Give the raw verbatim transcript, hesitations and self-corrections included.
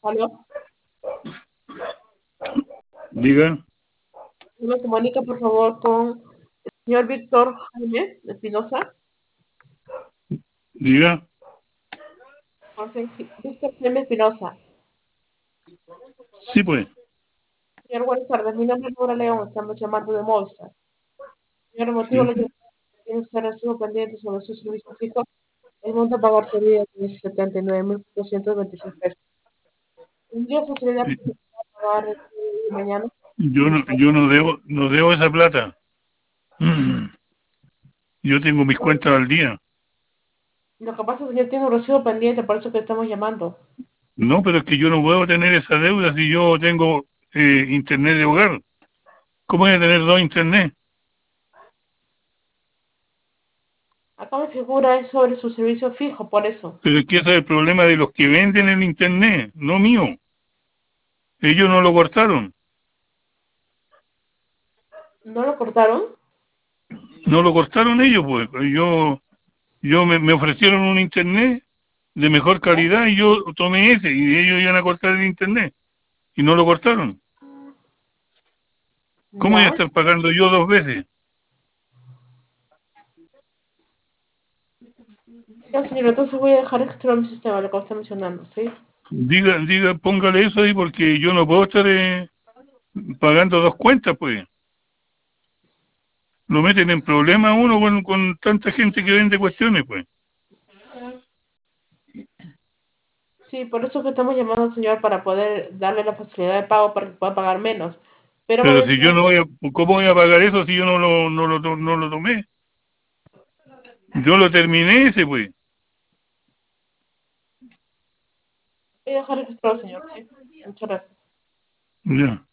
¿Aló? Diga, ¿Me comunica, por favor, con el señor Víctor Jaime Espinosa? diga. José Víctor Jaime Espinosa. Sí, pues. Señor, buenas tardes. Mi nombre es Laura León. Estamos llamando de Movistar. Señor, el motivo Sí. de la llamada es que tiene usted recibo pendiente sobre su servicio fijo. El monto a pagar sería de setenta y nueve mil doscientos veintiséis pesos. ¿Tendría facilidad para pagar el día de mañana? Yo no, yo no debo, no debo esa plata. Mm. Yo tengo mis cuentas al día. Lo que pasa es que yo tengo un recibo pendiente, por eso que estamos llamando. No, pero es que yo no puedo tener esa deuda si yo tengo eh, internet de hogar. ¿Cómo voy a tener dos internet? Acá me figura es sobre su servicio fijo, por eso. Pero es que ese es el problema de los que venden el internet, no mío. Ellos no lo cortaron. ¿No lo cortaron? No lo cortaron ellos, pues. Yo, yo me, me ofrecieron un internet de mejor calidad y yo tomé ese y ellos iban a cortar el internet y no lo cortaron. ¿Cómo voy a Ya. estar pagando yo dos veces? Ya, señor, entonces voy a dejar extra mi sistema, lo que está mencionando, ¿sí? Diga, diga, póngale eso ahí porque yo no puedo estar eh, pagando dos cuentas, pues. Lo meten en problemas uno con, con tanta gente que vende cuestiones, pues. Sí, por eso que estamos llamando al señor para poder darle la facilidad de pago para que pueda pagar menos. Pero me Pero si yo mencionó, no voy a, ¿cómo voy a pagar eso si yo no lo, no lo, to- no lo tomé? Yo lo terminé ese, pues. voy a dejar registrado, señor, ¿sí? Muchas gracias. Ya.